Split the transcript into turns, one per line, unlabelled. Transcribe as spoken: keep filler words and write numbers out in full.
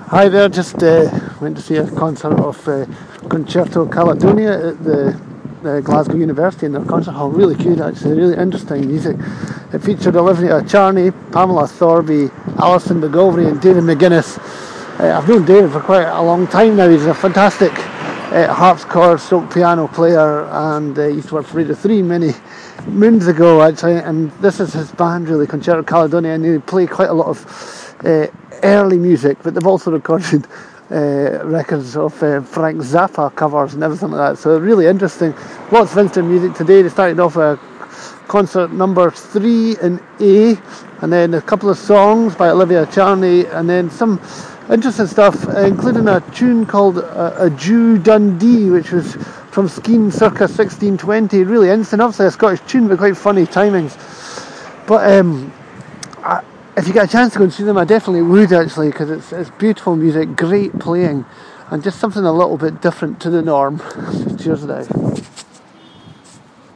Hi there, just uh, went to see a concert of uh, Concerto Caledonia at the uh, Glasgow University in their concert hall. Really good, actually, really interesting music. It featured Olivia Charney, Pamela Thorby, Alison McGovney and David McGuinness. Uh, I've known David for quite a long time now. He's a fantastic uh, harpsichord stroke piano player, and uh, he used to work for Radio three many moons ago, actually, and this is his band, really, Concerto Caledonia, and they play quite a lot of uh, early music, but they've also recorded uh, records of uh, Frank Zappa covers and everything like that, so really interesting. Lots of interesting music today. They started off a concert number three in A, and then a couple of songs by Olivia Charney, and then some interesting stuff, uh, including a tune called uh, A Jew Dundee, which was from Skene circa sixteen twenty. Really interesting, obviously a Scottish tune, but quite funny timings. But um, I, if you get a chance to go and see them, I definitely would, actually, because it's, it's beautiful music, great playing, and just something a little bit different to the norm. Cheers now.